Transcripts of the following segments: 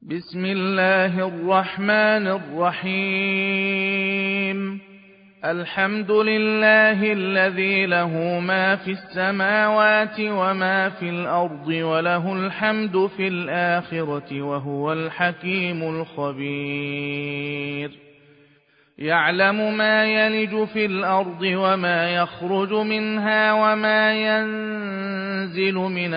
بسم الله الرحمن الرحيم. الحمد لله الذي له ما في السماوات وما في الأرض وله الحمد في الآخرة وهو الحكيم الخبير. يعلم ما يلج في الأرض وما يخرج منها وما ينزل من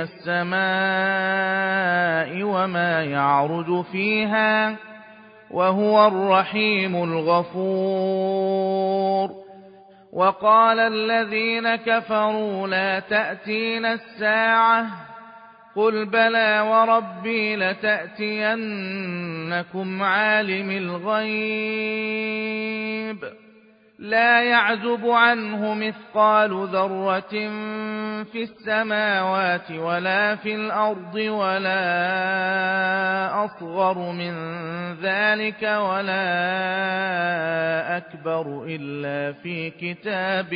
السماء وما يعرج فيها وهو الرحيم الغفور. وقال الذين كفروا لا تأتينا الساعة قل بلى وربي لتأتينكم عالم الغيب لا يعزب عنه مثقال ذرة في السماوات ولا في الأرض ولا أصغر من ذلك ولا أكبر إلا في كتاب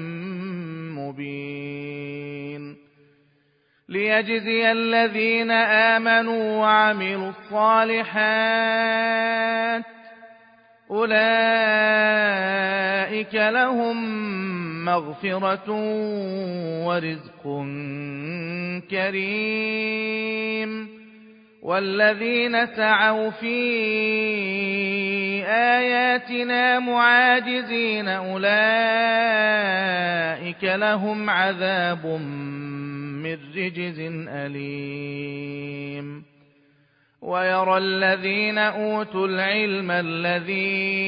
مبين. ليجزي الذين آمنوا وعملوا الصالحات أولئك لهم مغفرة ورزق كريم. والذين سعوا في آياتنا معاجزين أولئك لهم عذاب من رجز أليم. ويرى الذين أوتوا العلم الذي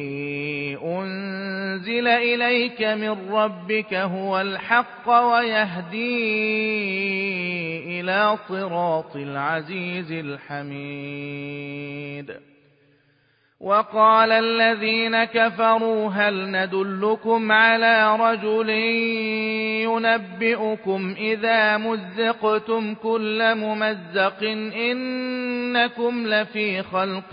أنزل إليك من ربك هو الحق ويهدي إلى صراط العزيز الحميد. وقال الذين كفروا هل ندلكم على رجل ينبئكم إذا مزقتم كل ممزق إنكم لفي خلق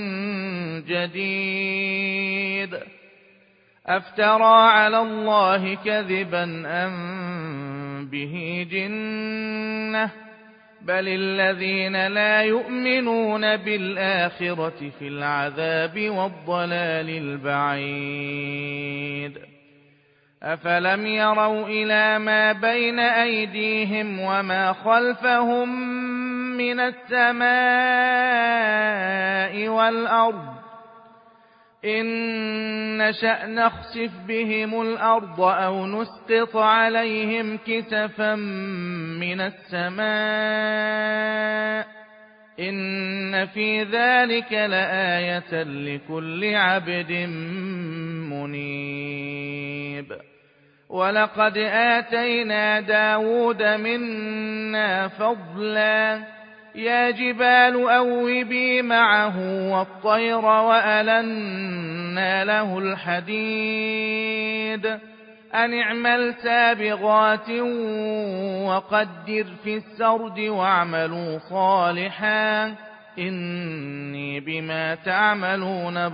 جديد أفترى على الله كذبا أم به جنة بل الذين لا يؤمنون بالآخرة في العذاب والضلال البعيد. أفلم يروا إلى ما بين أيديهم وما خلفهم من السماء والأرض إن نشأ نخسف بهم الأرض أو نسقط عليهم كسفا من السماء إن في ذلك لآية لكل عبد منيب. ولقد آتينا داود منا فضلا يا جبال أوبي معه والطير وألنا له الحديد أن اعمل سابغات وقدر في السرد واعملوا صالحا إني بما تعملون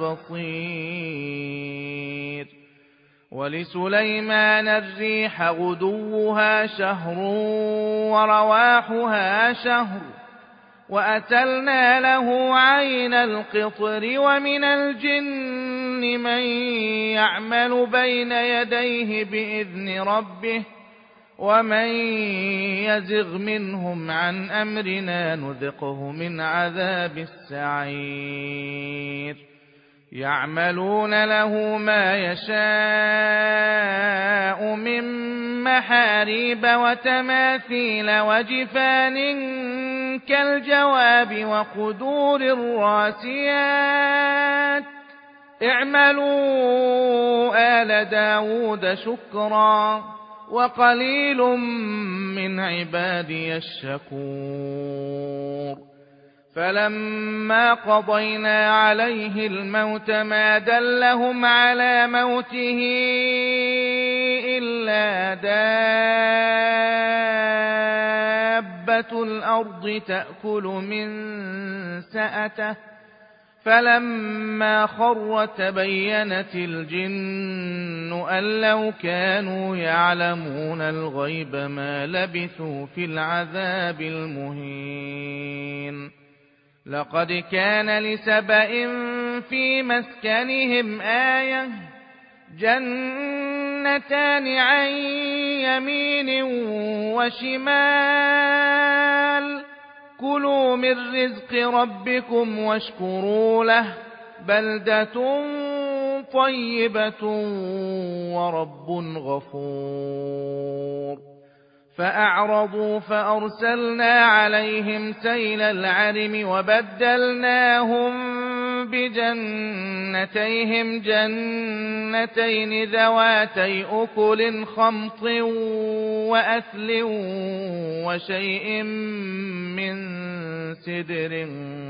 بصير. ولسليمان الريح غدوها شهر ورواحها شهر وأسلنا له عين القطر ومن الجن من يعمل بين يديه بإذن ربه ومن يزغ منهم عن أمرنا نذقه من عذاب السعير. يعملون له ما يشاء من محاريب وتماثيل وجفان كالجواب وقدور الراسيات اعملوا آل داود شكرا وقليل من عبادي الشكور. فلما قضينا عليه الموت ما دلهم على موته إلا دابة الأرض تأكل من سأته فلما خر تبينت الجن أن لو كانوا يعلمون الغيب ما لبثوا في العذاب المهين. لقد كان لسبإ في مسكنهم آية جنتان عن يمين وشمال كلوا من رزق ربكم واشكروا له بلدة طيبة ورب غفور فأعرضوا فأرسلنا عليهم سيل العرم وبدلناهم بجنتيهم جنتين ذواتي أكل خمط وأثل وشيء من سدر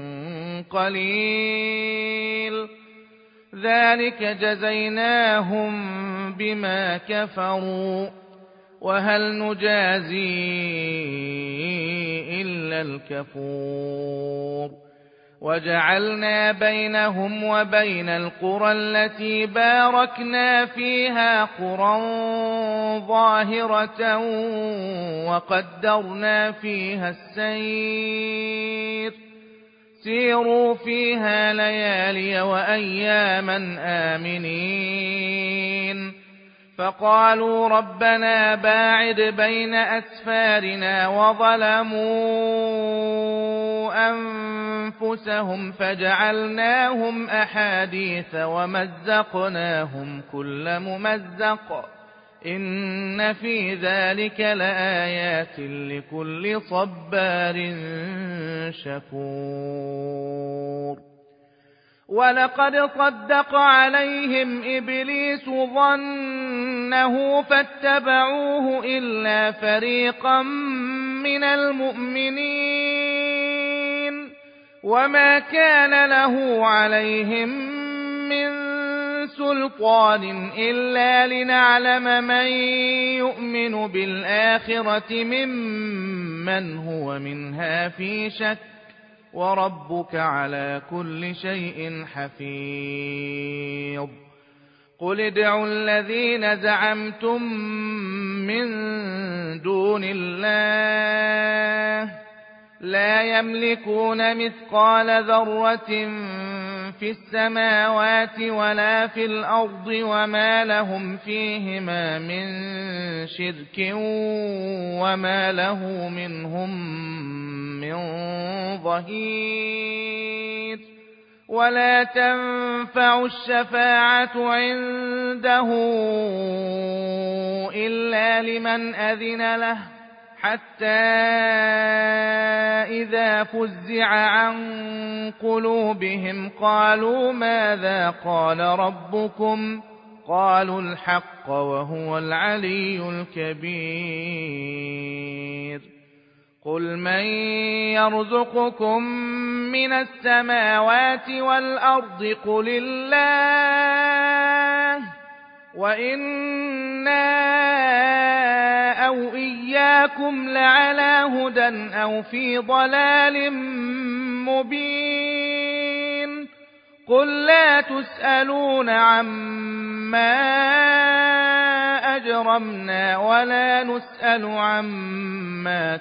قليل ذلك جزيناهم بما كفروا وهل نجازي إلا الكفور وجعلنا بينهم وبين القرى التي باركنا فيها قرى ظاهرة وقدرنا فيها السير سيروا فيها ليالي وأياما آمنين فقالوا ربنا باعد بين أسفارنا وظلموا أنفسهم فجعلناهم أحاديث ومزقناهم كل ممزق إن في ذلك لآيات لكل صبار شكور ولقد صدق عليهم إبليس ظنه فاتبعوه إلا فريقا من المؤمنين وما كان له عليهم من سلطان إلا لنعلم من يؤمن بالآخرة ممن هو منها في شك وربك على كل شيء حفيظ قل ادعوا الذين زعمتم من دون الله لا يملكون مثقال ذرة في السماوات ولا في الأرض وما لهم فيهما من شرك وما له منهم من ظهير ولا تنفع الشفاعة عنده إلا لمن أذن له حتى إذا فزع عن قلوبهم قالوا ماذا قال ربكم قالوا الحق وهو العلي الكبير قل من يرزقكم من السماوات والأرض قل الله وإنا أو إياكم لعلى هدى أو في ضلال مبين قل لا تسألون عما أجرمنا ولا نسأل عما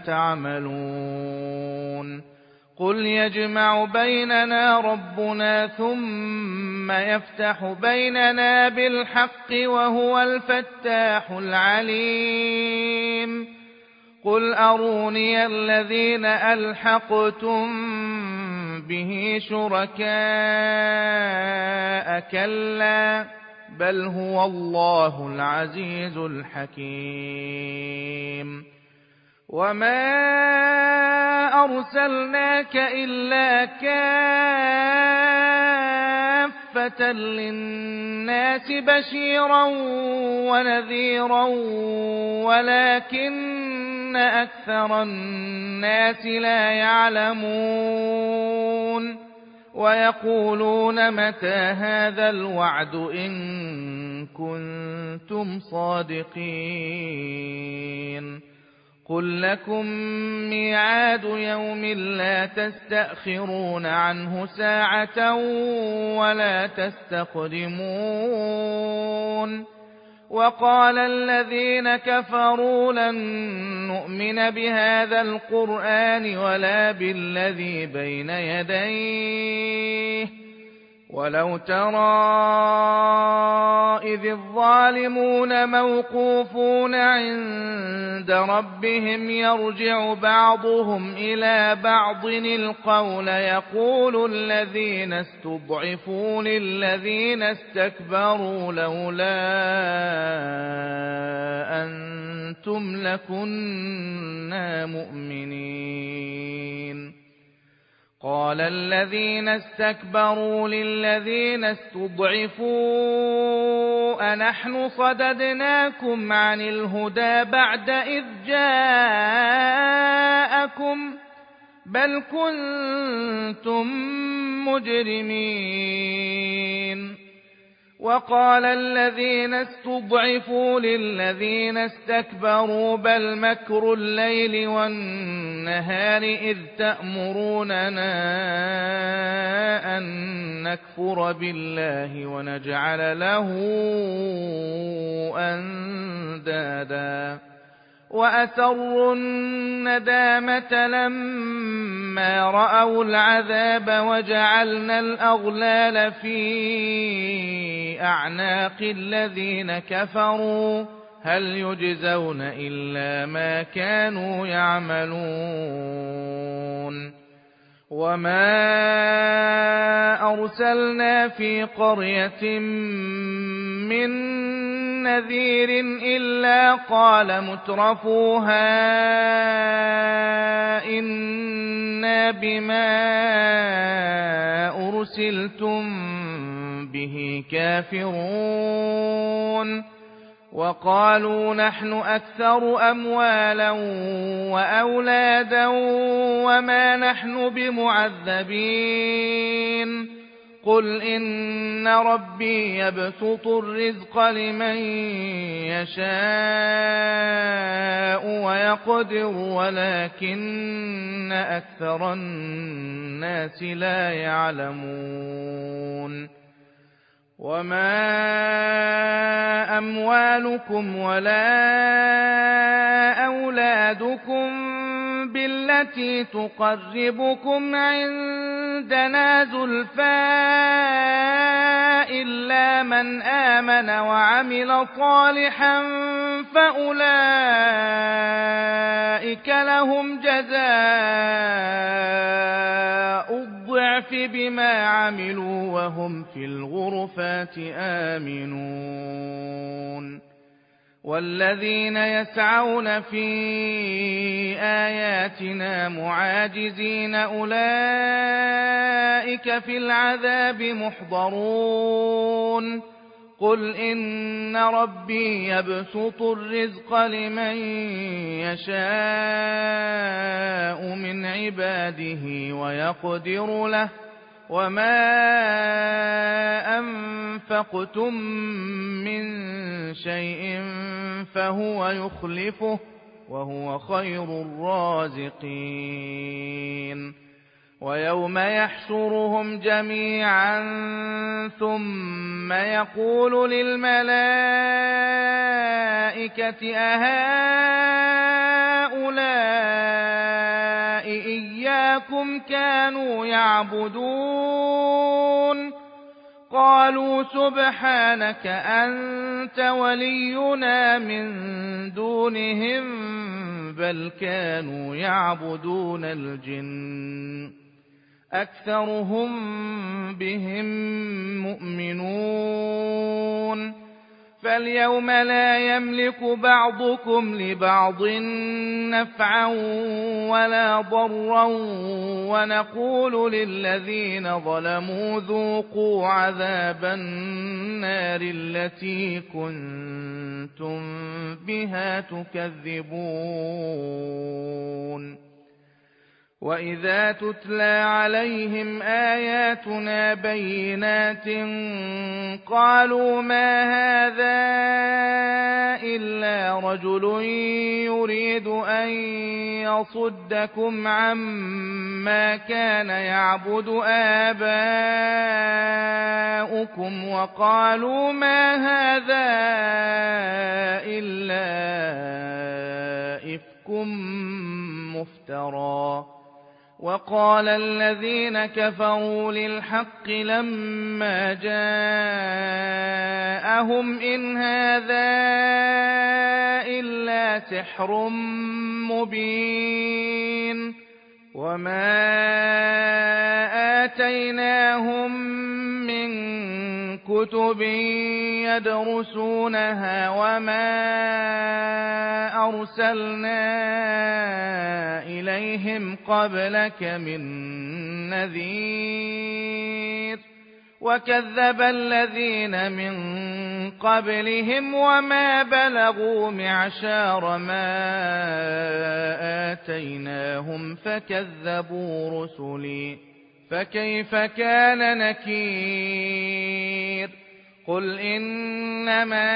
تعملون قل يجمع بيننا ربنا ثم يفتح بيننا بالحق وهو الفتاح العليم قل أروني الذين ألحقتم به شركاء كلا بل هو الله العزيز الحكيم وما أرسلناك إلا كافة للناس بشيرا ونذيرا ولكن أكثر الناس لا يعلمون ويقولون متى هذا الوعد إن كنتم صادقين قل لكم ميعاد يوم لا تستأخرون عنه ساعة ولا تستقدمون وقال الذين كفروا لن نؤمن بهذا القرآن ولا بالذي بين يديه ولو ترى إذ الظالمون موقوفون عند ربهم يرجع بعضهم إلى بعض القول يقول الذين استضعفوا للذين استكبروا لولا أنتم لكنا مؤمنين قال الذين استكبروا للذين استضعفوا أنحن صددناكم عن الهدى بعد إذ جاءكم بل كنتم مجرمين وقال الذين استضعفوا للذين استكبروا بل مكر الليل والنهار إذ تأمروننا أن نكفر بالله ونجعل له أندادا وأسروا الندامة لما رأوا العذاب وجعلنا الأغلال في أعناق الذين كفروا هل يجزون إلا ما كانوا يعملون وما أرسلنا في قرية من نذير إلا قال مترفوها إنا بما أرسلتم به كافرون وقالوا نحن أكثر أموالا وأولادا وما نحن بمعذبين قل إن ربي يبسط الرزق لمن يشاء ويقدر ولكن أكثر الناس لا يعلمون وما أموالكم ولا أولادكم بالتي تقربكم عندنا زلفى إلا من آمن وعمل صالحا فأولئك لهم جزاء الضعف بما عملوا وهم في الغرفات آمنون والذين يسعون في آياتنا معاجزين أولئك في العذاب محضرون قل إن ربي يبسط الرزق لمن يشاء من عباده ويقدر له وما أنفقتم من شيء فهو يخلفه وهو خير الرازقين ويوم يحشرهم جميعا ثم يقول للملائكة أهؤلاء إياكم كانوا يعبدون قالوا سبحانك أنت ولينا من دونهم بل كانوا يعبدون الجن أكثرهم بهم مؤمنون فاليوم لا يملك بعضكم لبعض نفعا ولا ضرا ونقول للذين ظلموا ذوقوا عذاب النار التي كنتم بها تكذبون وَإِذَا تُتْلَىٰ عَلَيْهِمْ آيَاتُنَا بَيِّنَاتٍ قَالُوا مَا هَٰذَا إِلَّا رَجُلٌ يُرِيدُ أَن يَصُدَّكُمْ عَمَّا كَانَ يَعْبُدُ آبَاؤُكُمْ وَقَالُوا مَا هَٰذَا إِلَّا إِفْكٌ مُّفْتَرًى. وَقَالَ الَّذِينَ كَفَرُوا لِلْحَقِّ لَمَّا جَاءَهُمْ إِنْ هَٰذَا إِلَّا سِحْرٌ مُّبِينٌ وَمَا آتَيْنَاهُم مِّن كُتُبٍ يَدْرُسُونَهَا وَمَا أَرْسَلْنَا إِلَيْهِمْ قَبْلَكَ مِن نَّذِيرٍ وَكَذَّبَ الَّذِينَ مِن قَبْلِهِمْ وَمَا بَلَغُوا مِعْشَارَ مَا آتَيْنَاهُمْ فَكَذَّبُوا رُسُلِي فَكَيْفَ كَانَ نَكِيرِ. قُلْ إِنَّمَا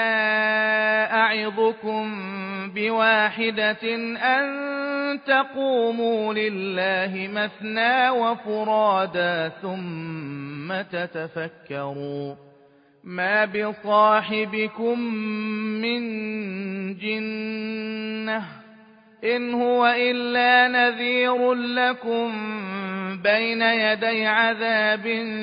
أَعِظُكُم بِوَاحِدَةٍ أَن تَقُومُوا لِلَّهِ مَثْنَىٰ وَفُرَادَىٰ ثُمَّ تَتَفَكَّرُوا مَا بِصَاحِبِكُم مِّن جِنَّةٍ إِنْ هُوَ إِلَّا نَذِيرٌ لَّكُم بَيْنَ يَدَيْ عَذَابٍ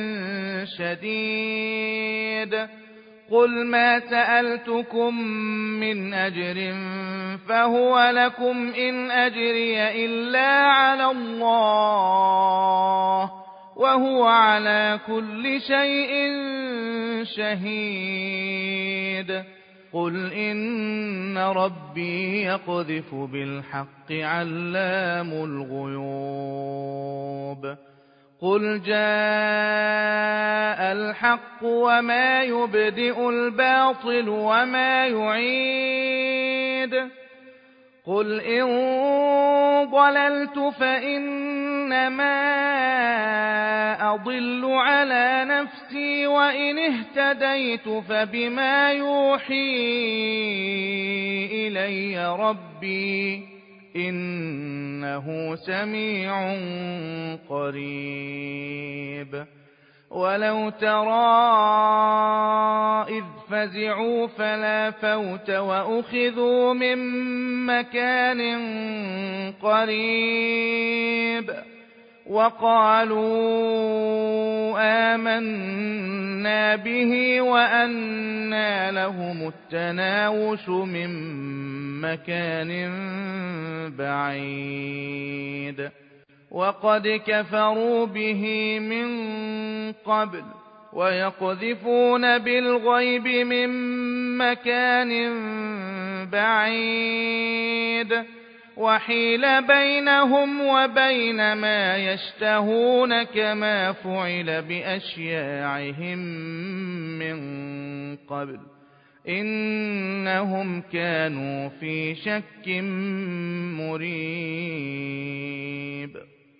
شَدِيدٍ. قُلْ مَا سَأَلْتُكُم مِّنْ أَجْرٍ فَهُوَ لَكُمْ إِنْ أَجْرِيَ إِلَّا عَلَى اللَّهِ وَهُوَ عَلَىٰ كُلِّ شَيْءٍ شَهِيدٌ. قُلْ إِنَّ رَبِّي يَقْذِفُ بِالْحَقِّ عَلَّامُ الْغُيُوبِ. قُلْ جَاءَ الْحَقُّ وَمَا يُبْدِئُ الْبَاطِلُ وَمَا يُعِيدُ. قُلْ إِن ضَلَلْتُ فَإِنَّمَا أَضِلُّ عَلَىٰ نَفْسِي وَإِنِ اهْتَدَيْتُ فَبِمَا يُوحِي إِلَيَّ رَبِّي إِنَّهُ سَمِيعٌ قَرِيبٌ. وَلَوْ تَرَىٰ إِذْ فَزِعُوا فَلَا فَوْتَ وَأُخِذُوا مِن مَّكَانٍ قَرِيبٍ وَقَالُوا آمَنَّا بِهِ وَأَنَّىٰ لَهُمُ التَّنَاوُشُ مِن مَّكَانٍ بَعِيدٍ وَقَدْ كَفَرُوا بِهِ مِن قَبْلُ وَيَقْذِفُونَ بِالْغَيْبِ مِن مَّكَانٍ بَعِيدٍ وَحِيلَ بَيْنَهُمْ وَبَيْنَ مَا يَشْتَهُونَ كَمَا فُعِلَ بِأَشْيَاعِهِم مِّن قَبْلُ إِنَّهُمْ كَانُوا فِي شَكٍّ مُّرِيبٍ.